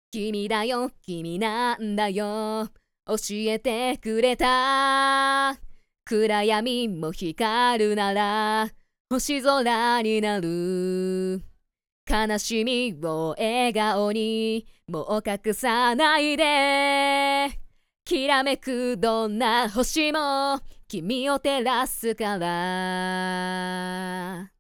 君だよ、君なんだよ、教えてくれた。暗闇も光るなら星空になる。悲しみを笑顔にもう隠さないで。きらめくどんな星も君を照らすから。